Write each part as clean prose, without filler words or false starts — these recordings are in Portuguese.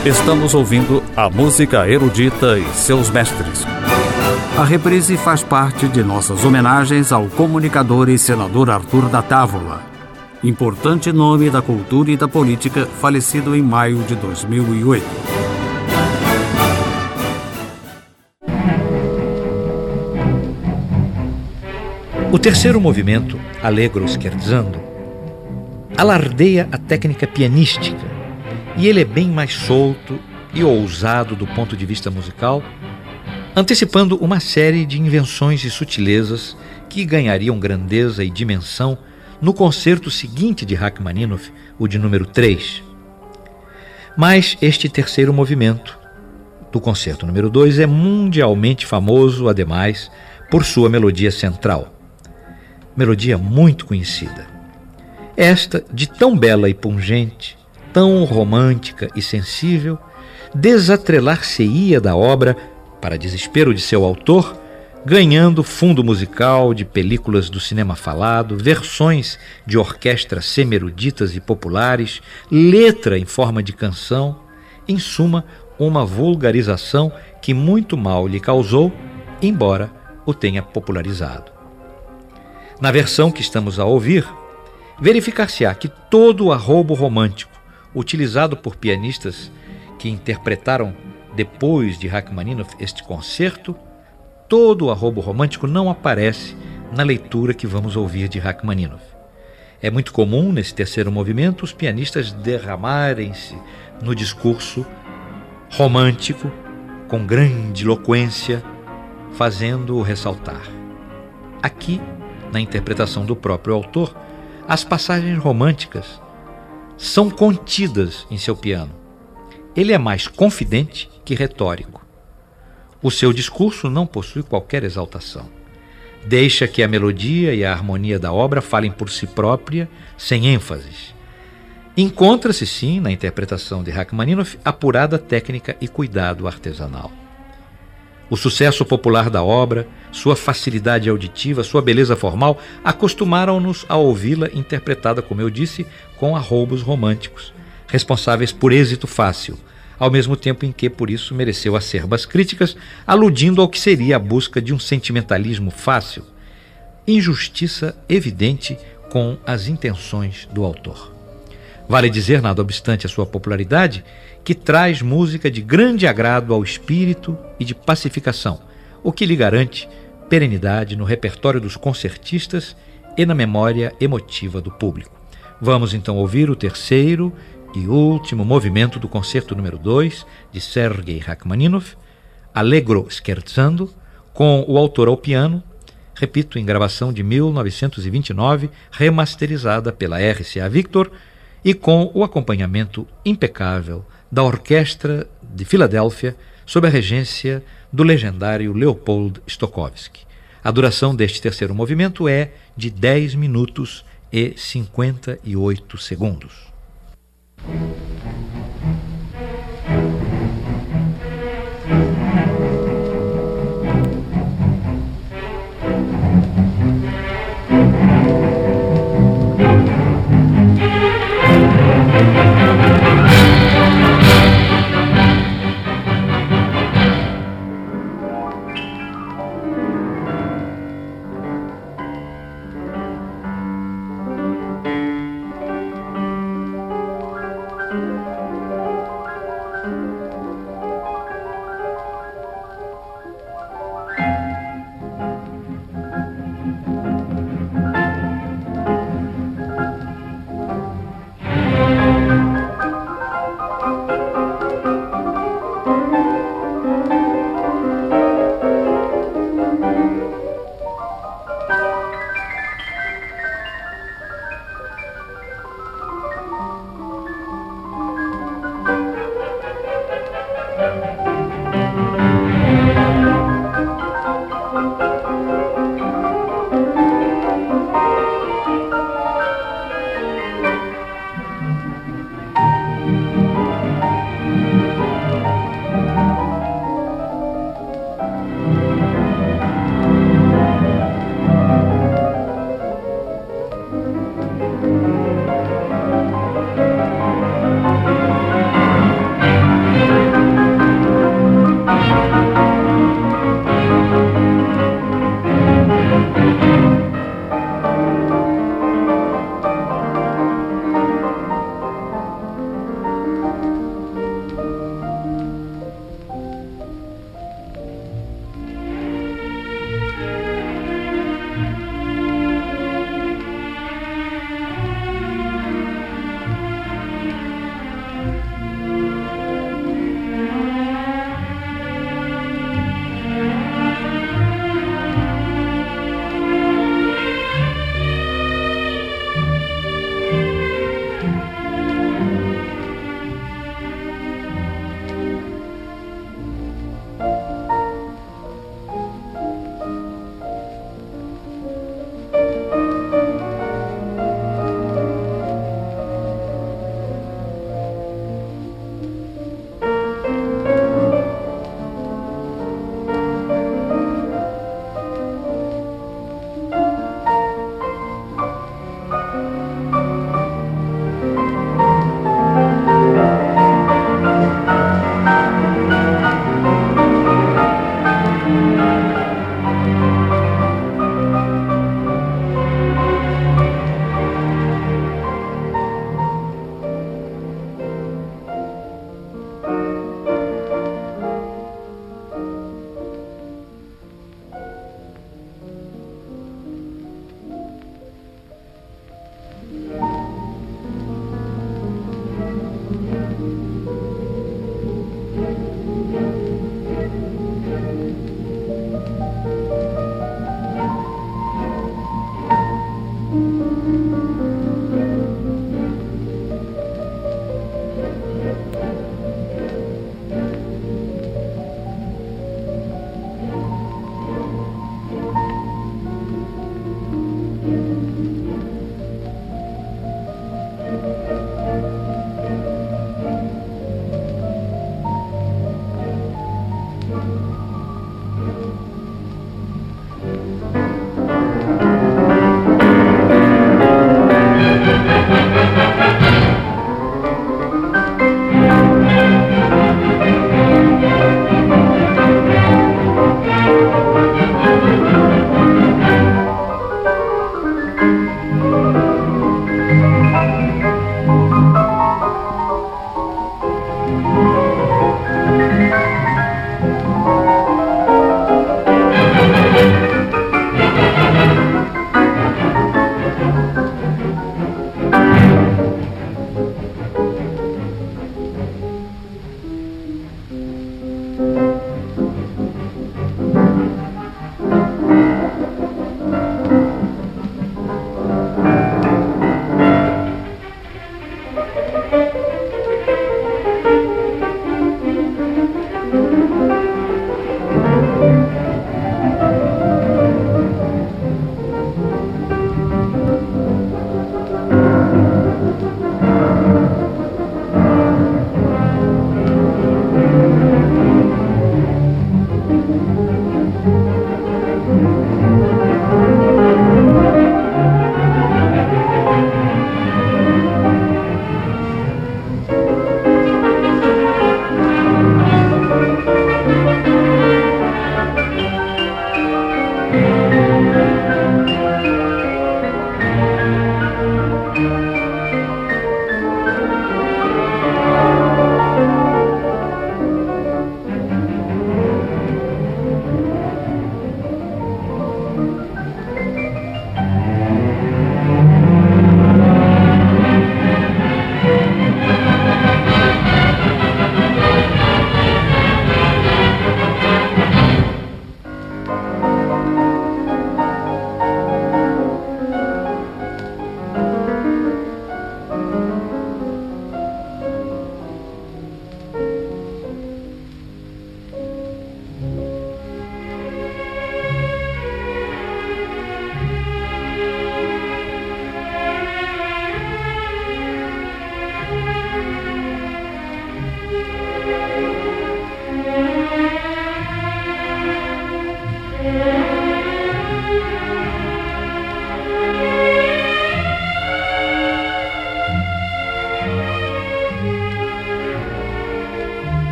Estamos ouvindo a música erudita e seus mestres. A reprise faz parte de nossas homenagens ao comunicador e senador Arthur da Távola, importante nome da cultura e da política, falecido em maio de 2008. O terceiro movimento, Allegro scherzando, alardeia a técnica pianística e ele é bem mais solto e ousado do ponto de vista musical, antecipando uma série de invenções e sutilezas que ganhariam grandeza e dimensão no concerto seguinte de Rachmaninoff, o de número 3. Mas este terceiro movimento do concerto número 2 é mundialmente famoso, ademais, por sua melodia central. Melodia muito conhecida. Esta, de tão bela e pungente, tão romântica e sensível, desatrelar-se-ia da obra, para desespero de seu autor, ganhando fundo musical de películas do cinema falado, versões de orquestras semi-eruditas e populares, letra em forma de canção, em suma, uma vulgarização que muito mal lhe causou, embora o tenha popularizado. Na versão que estamos a ouvir, verificar-se-á que todo o arrobo romântico utilizado por pianistas que interpretaram depois de Rachmaninoff este concerto, todo o arrobo romântico não aparece na leitura que vamos ouvir de Rachmaninoff. É muito comum, nesse terceiro movimento, os pianistas derramarem-se no discurso romântico, com grande eloquência, fazendo-o ressaltar. Aqui, na interpretação do próprio autor, as passagens românticas são contidas em seu piano. Ele é mais confidente que retórico. O seu discurso não possui qualquer exaltação. Deixa que a melodia e a harmonia da obra falem por si própria, sem ênfases. Encontra-se, sim, na interpretação de Rachmaninoff, apurada técnica e cuidado artesanal. O sucesso popular da obra, sua facilidade auditiva, sua beleza formal, acostumaram-nos a ouvi-la interpretada, como eu disse, com arroubos românticos, responsáveis por êxito fácil, ao mesmo tempo em que, por isso, mereceu acerbas críticas, aludindo ao que seria a busca de um sentimentalismo fácil, injustiça evidente com as intenções do autor. Vale dizer, nada obstante a sua popularidade, que traz música de grande agrado ao espírito e de pacificação, o que lhe garante perenidade no repertório dos concertistas e na memória emotiva do público. Vamos então ouvir o terceiro e último movimento do concerto número 2 de Sergei Rachmaninoff, Allegro scherzando, com o autor ao piano, repito, em gravação de 1929, remasterizada pela RCA Victor, e com o acompanhamento impecável da Orquestra de Filadélfia, sob a regência do legendário Leopold Stokowski. A duração deste terceiro movimento é de 10 minutos e 58 segundos.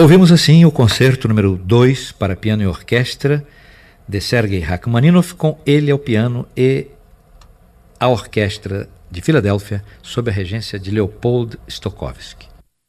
Ouvimos assim o concerto número 2 para piano e orquestra de Sergei Rachmaninoff, com ele ao piano e a orquestra de Filadélfia sob a regência de Leopold Stokowski.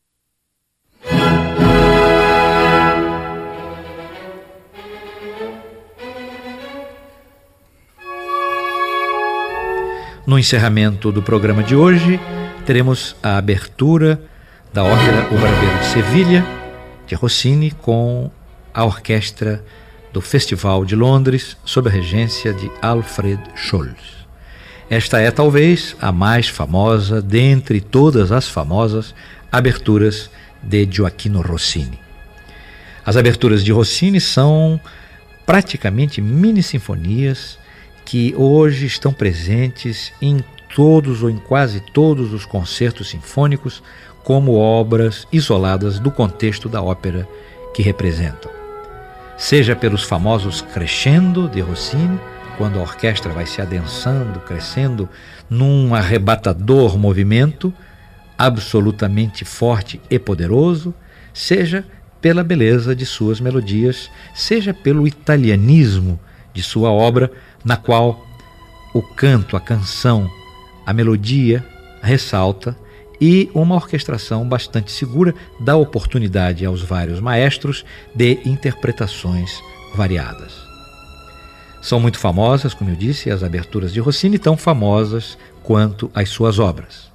No encerramento do programa de hoje, teremos a abertura da ópera O Barbeiro de Sevilha, de Rossini, com a orquestra do Festival de Londres, sob a regência de Alfred Scholz. Esta é talvez a mais famosa dentre todas as famosas aberturas de Gioachino Rossini. As aberturas de Rossini são praticamente mini-sinfonias que hoje estão presentes em todos ou em quase todos os concertos sinfônicos como obras isoladas do contexto da ópera que representam. Seja pelos famosos crescendo de Rossini, quando a orquestra vai se adensando, crescendo num arrebatador movimento absolutamente forte e poderoso, seja pela beleza de suas melodias, seja pelo italianismo de sua obra, na qual o canto, a canção, a melodia ressalta, e uma orquestração bastante segura dá oportunidade aos vários maestros de interpretações variadas. São muito famosas, como eu disse, as aberturas de Rossini, tão famosas quanto as suas obras.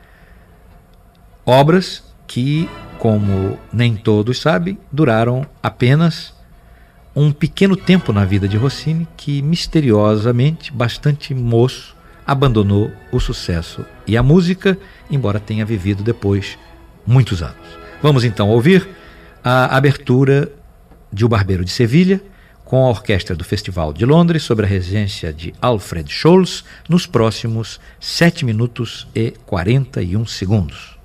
Obras que, como nem todos sabem, duraram apenas um pequeno tempo na vida de Rossini, que misteriosamente, bastante moço, abandonou o sucesso e a música, embora tenha vivido depois muitos anos. Vamos então ouvir a abertura de O Barbeiro de Sevilha, com a orquestra do Festival de Londres, sob a regência de Alfred Scholz, nos próximos 7 minutos e 41 segundos.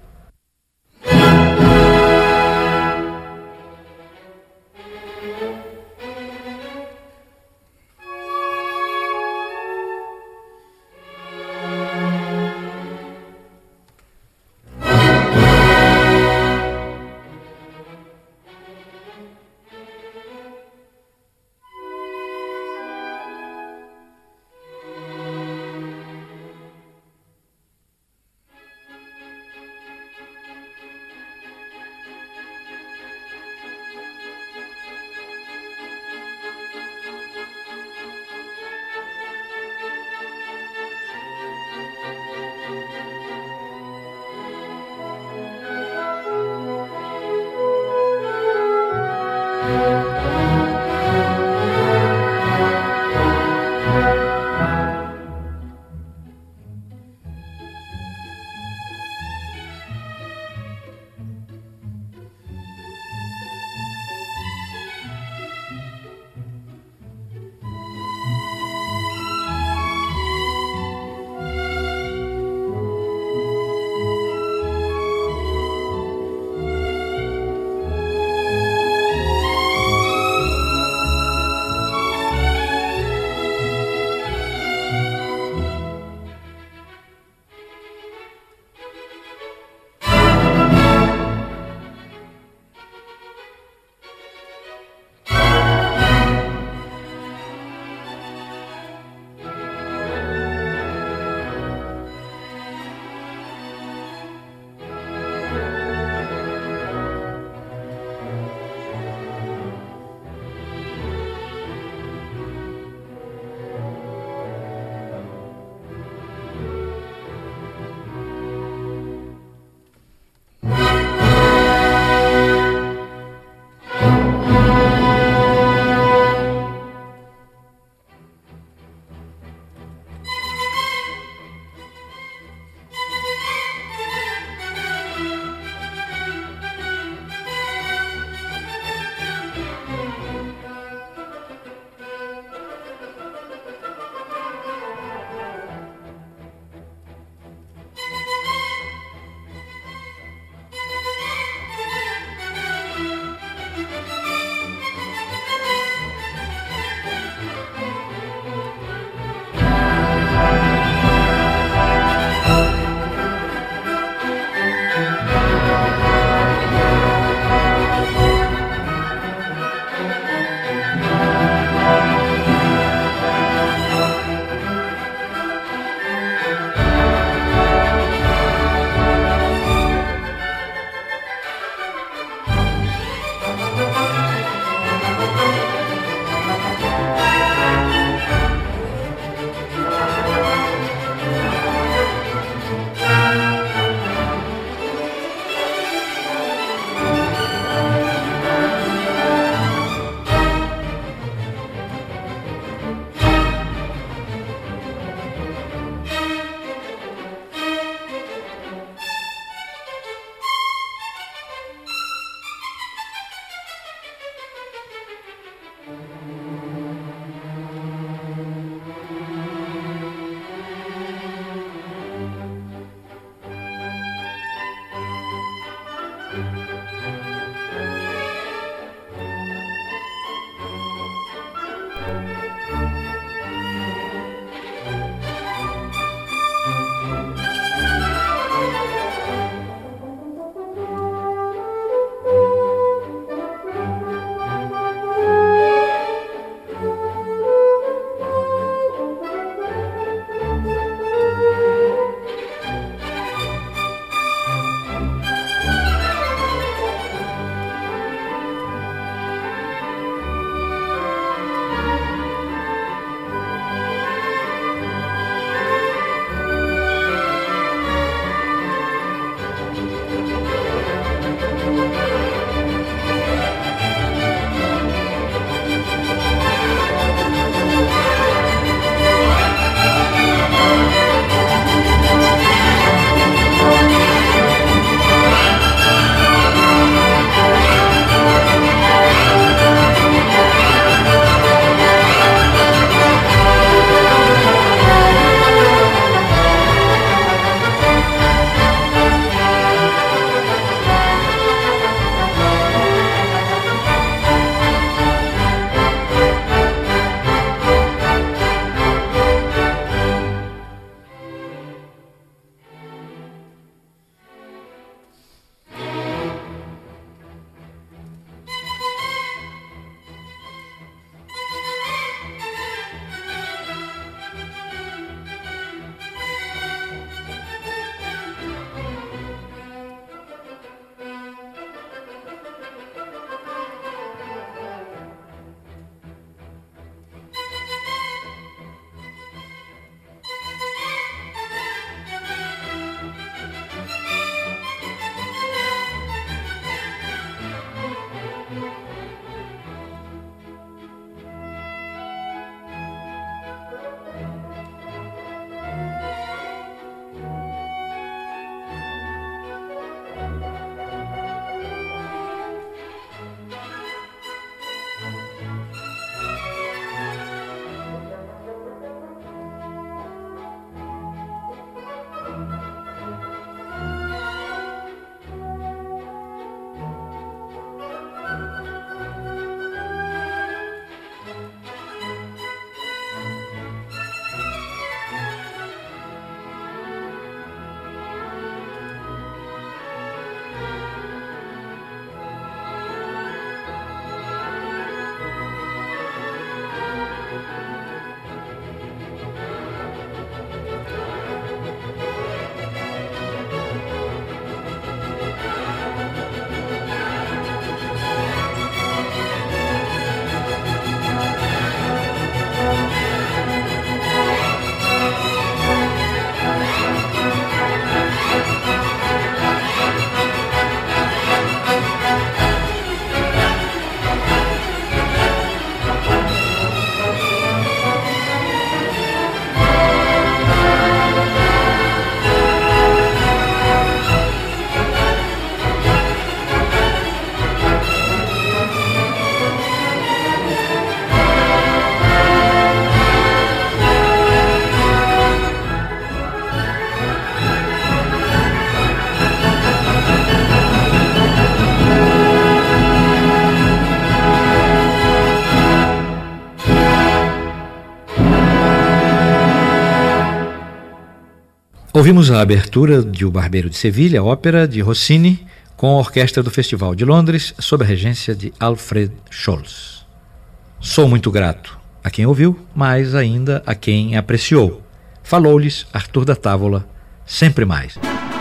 Ouvimos a abertura de O Barbeiro de Sevilha, ópera de Rossini, com a orquestra do Festival de Londres, sob a regência de Alfred Scholz. Sou muito grato a quem ouviu, mas ainda a quem apreciou. Falou-lhes Arthur da Távola, sempre mais.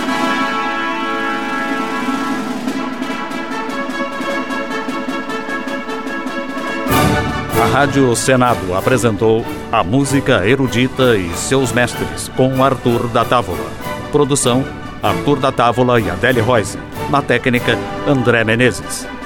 A Rádio Senado apresentou A Música Erudita e Seus Mestres, com Arthur da Távola. Produção, Arthur da Távola e Adélia Roise. Na técnica, André Menezes.